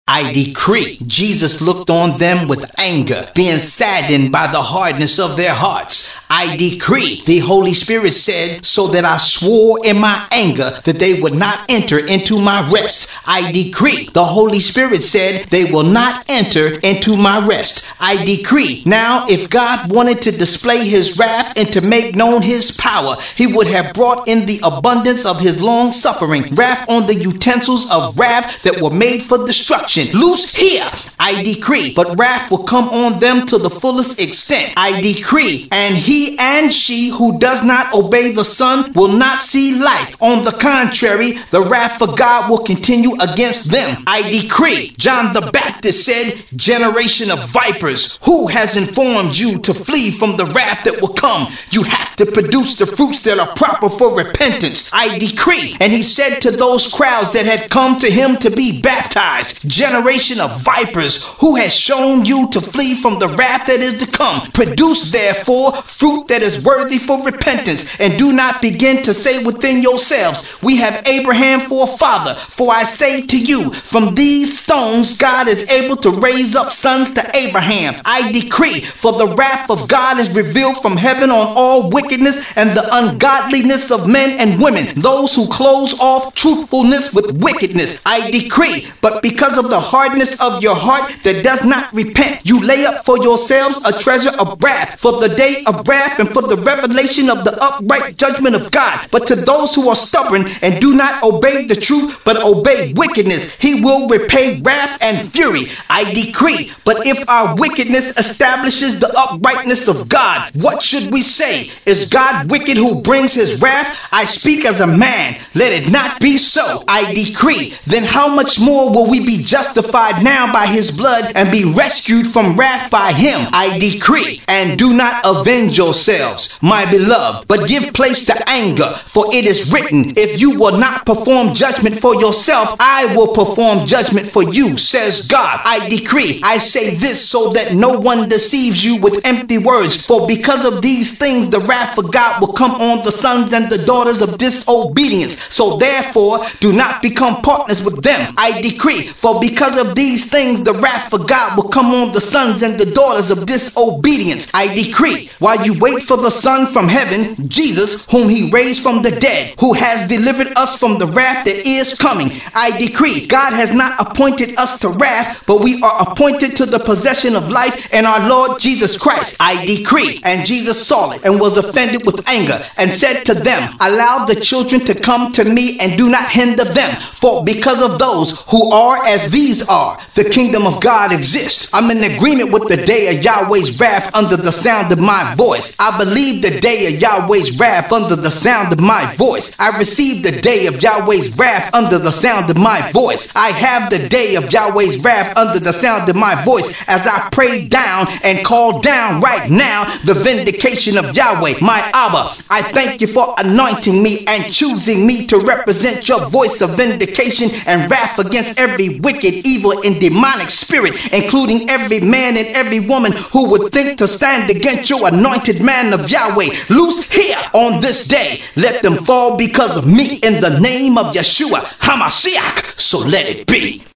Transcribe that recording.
I decree. Jesus looked on them with anger, being saddened by the hardness of their hearts. I decree. The Holy Spirit said, so that I swore in my anger that they would not enter into my rest. I decree. The Holy Spirit said they will not enter into my rest. I decree. Now, if God wanted to display his wrath and to make known his power, he would have brought in the abundance of his long suffering, wrath on the utensils of wrath that were made for destruction. Loose here, I decree, but wrath will come on them to the fullest extent. I decree, and he and she who does not obey the Son will not see life. On the contrary, the wrath of God will continue against them. I decree. John the Baptist said, generation of vipers, who has informed you to flee from the wrath that will come? You have to produce the fruits that are proper for repentance. I decree. And he said to those crowds that had come to him to be baptized, generation of vipers, who has shown you to flee from the wrath that is to come? Produce therefore fruit that is worthy for repentance, and do not begin to say within yourselves, we have Abraham for a father. For I say to you, from these stones God is able to raise up sons to Abraham. I decree, for the wrath of God is revealed from heaven on all wickedness and the ungodliness of men and women, those who close off truthfulness with wickedness. I decree, but because of the hardness of your heart that does not repent, you lay up for yourselves a treasure of wrath for the day of wrath and for the revelation of the upright judgment of God. But to those who are stubborn and do not obey the truth but obey wickedness, he will repay wrath and fury. I decree. But if our wickedness establishes the uprightness of God, what should we say? Is God wicked who brings his wrath? I speak as a man. Let it not be so. I decree. Then how much more will we be justified now by his blood and be rescued from wrath by him? I decree. And do not avenge yourselves, my beloved, but give place to anger, for it is written, if you will not perform judgment for yourself, I will perform judgment for you, says God. I decree. I say this so that no one deceives you with empty words, for because of these things the wrath of God will come on the sons and the daughters of disobedience. So therefore do not become partners with them. I decree, for because of these things the wrath of God will come on the sons and the daughters of disobedience. I decree. While you wait for the Son from heaven, Jesus, whom he raised from the dead, who has delivered us from the wrath that is coming. I decree. God has not appointed us to wrath, but we are appointed to the possession of life in our Lord Jesus Christ. I decree. And Jesus saw it and was offended with anger and said to them, allow the children to come to me and do not hinder them, for because of those who are as these are, the kingdom of God exists. I'm in agreement with the day of Yahweh's wrath under the sound of my voice. I believe the day of Yahweh's wrath under the sound of my voice. I receive the day of Yahweh's wrath under the sound of my voice. I have the day of Yahweh's wrath under the sound of my voice as I pray down and call down right now the vindication of Yahweh, my Abba. I thank you for anointing me and choosing me to represent your voice of vindication and wrath against every wicked, evil, and demonic spirit, including every man and every woman who would think to stand against your anointed man of Yahweh. Loose here on this day. Let them fall because of me in the name of Yeshua HaMashiach. So let it be.